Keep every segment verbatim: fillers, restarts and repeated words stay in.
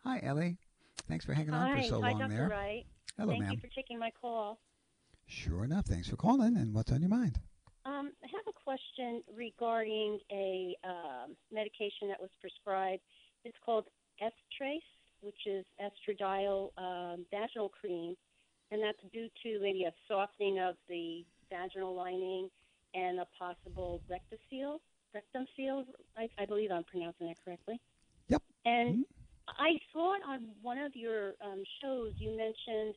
Hi, Ellie. Thanks for hanging on for Hi. so Hi, long Doctor there. Wright. Hello, Thank you ma'am. for taking my call. Sure enough. Thanks for calling. And what's on your mind? Um, I have a question regarding a um, medication that was prescribed. It's called Estrace, which is estradiol um, vaginal cream, and that's due to maybe a softening of the vaginal lining and a possible rectum seal. Rectum seal, I, I believe I'm pronouncing that correctly. Yep. And Hmm? I thought on one of your um, shows you mentioned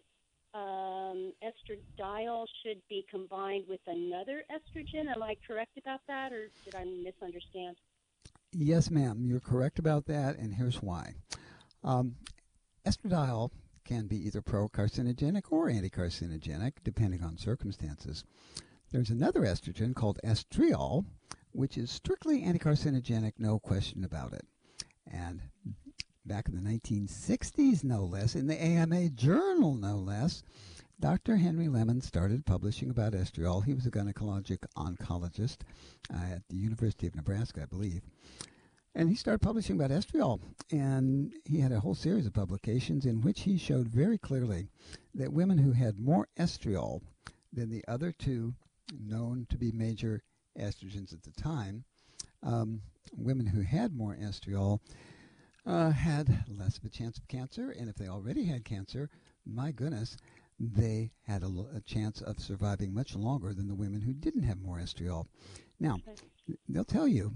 um, estradiol should be combined with another estrogen. Am I correct about that, or did I misunderstand? Yes, ma'am. You're correct about that, and here's why. Um, estradiol can be either pro-carcinogenic or anti-carcinogenic, depending on circumstances. There's another estrogen called estriol, which is strictly anti-carcinogenic, no question about it. And back in the nineteen sixties, no less, in the A M A journal, no less, Doctor Henry Lemon started publishing about estriol. He was a gynecologic oncologist uh, at the University of Nebraska, I believe. And he started publishing about estriol. And he had a whole series of publications in which he showed very clearly that women who had more estriol than the other two known to be major estrogens at the time, um, women who had more estriol uh, had less of a chance of cancer. And if they already had cancer, my goodness, they had a, a chance of surviving much longer than the women who didn't have more estriol. Now, Okay. they'll tell you,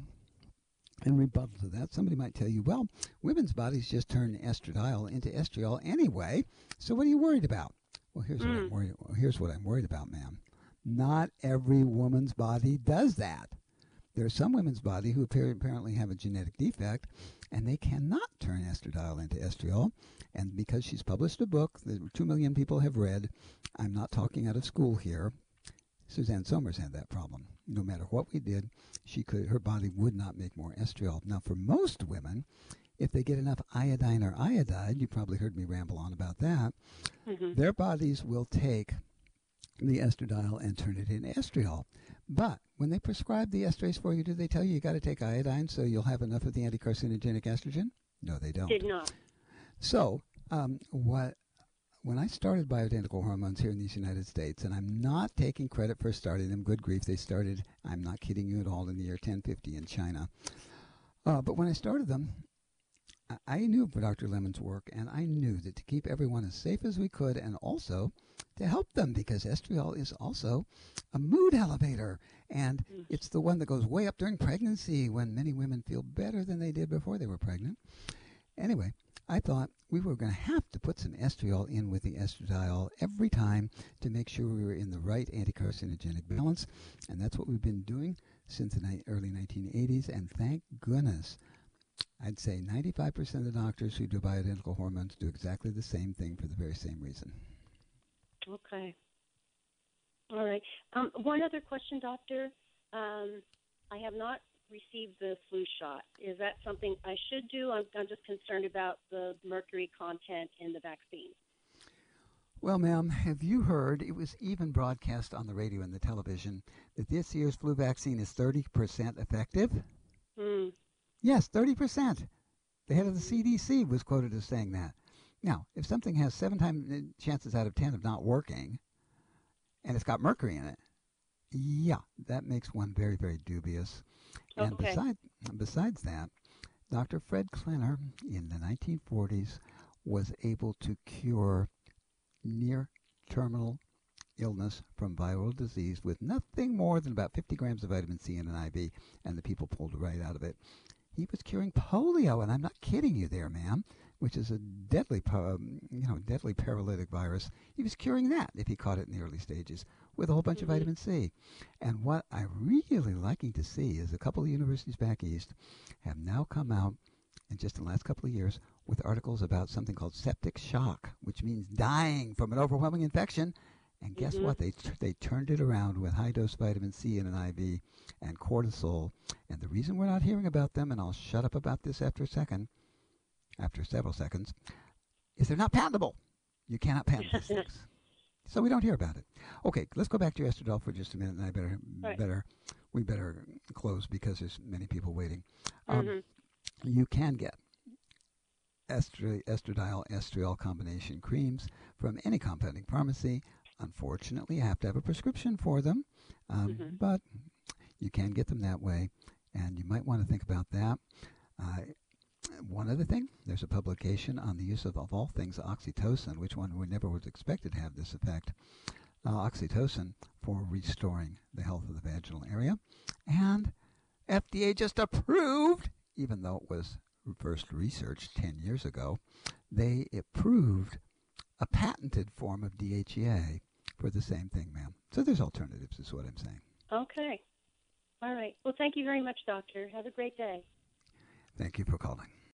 in rebuttal to that, somebody might tell you, well, women's bodies just turn estradiol into estriol anyway, so what are you worried about? Well, here's what I'm Mm. worried. Here's what I'm worried about, ma'am. Not every woman's body does that. There are some women's body who apparently have a genetic defect, and they cannot turn estradiol into estriol. And because she's published a book that two million people have read, I'm not talking out of school here. Suzanne Somers had that problem. No matter what we did, she could her body would not make more estriol. Now, for most women, if they get enough iodine or iodide, you probably heard me ramble on about that, Mm-hmm. their bodies will take the estradiol and turn it into estriol. But when they prescribe the estrase for you, do they tell you you got to take iodine so you'll have enough of the anticarcinogenic estrogen? No, they don't. Did not. So, um, what when I started bioidentical hormones here in these United States, and I'm not taking credit for starting them, good grief, they started, I'm not kidding you at all, in the year ten fifty in China. Uh, but when I started them, I- I knew of Doctor Lemon's work, and I knew that to keep everyone as safe as we could, and also to help them, because estriol is also a mood elevator, and Mm. it's the one that goes way up during pregnancy when many women feel better than they did before they were pregnant. Anyway, I thought we were going to have to put some estriol in with the estradiol every time to make sure we were in the right anticarcinogenic balance, and that's what we've been doing since the ni- early nineteen eighties, and thank goodness. I'd say ninety-five percent of the doctors who do bioidentical hormones do exactly the same thing for the very same reason. Okay. All right. Um, one other question, Doctor. Um, I have not received the flu shot. Is that something I should do? I'm, I'm just concerned about the mercury content in the vaccine. Well, ma'am, have you heard, it was even broadcast on the radio and the television, that this year's flu vaccine is thirty percent effective? Hmm. Yes, thirty percent. The head of the C D C was quoted as saying that. Now, if something has seven times chances out of ten of not working, and it's got mercury in it, yeah, that makes one very, very dubious. And Okay. beside, besides that, Doctor Fred Klenner in the nineteen forties was able to cure near terminal illness from viral disease with nothing more than about fifty grams of vitamin C in an I V, and the people pulled right out of it. He was curing polio, and I'm not kidding you there, ma'am, which is a deadly, um, you know, deadly paralytic virus. He was curing that if he caught it in the early stages with a whole bunch of Mm-hmm. vitamin C. And what I'm really liking to see is a couple of universities back east have now come out in just the last couple of years with articles about something called septic shock, which means dying from an overwhelming infection. And guess Mm-hmm. what? They they turned it around with high dose vitamin C in an I V and cortisol. And the reason we're not hearing about them, and I'll shut up about this after a second, after several seconds, is they're not patentable. You cannot patent these things. So we don't hear about it. Okay, let's go back to estradiol for just a minute, and I better Right. better we better close because there's many people waiting. Um, Mm-hmm. you can get estri- estradiol estriol combination creams from any compounding pharmacy. Unfortunately, you have to have a prescription for them, um, Mm-hmm. but you can get them that way, and you might want to think about that. Uh, one other thing, there's a publication on the use of, of all things, oxytocin, which one we never was expected to have this effect. Uh, oxytocin for restoring the health of the vaginal area. And F D A just approved, even though it was first researched ten years ago, they approved a patented form of D H E A for the same thing, ma'am. So there's alternatives, is what I'm saying. Okay. All right. Well, thank you very much, doctor. Have a great day. Thank you for calling.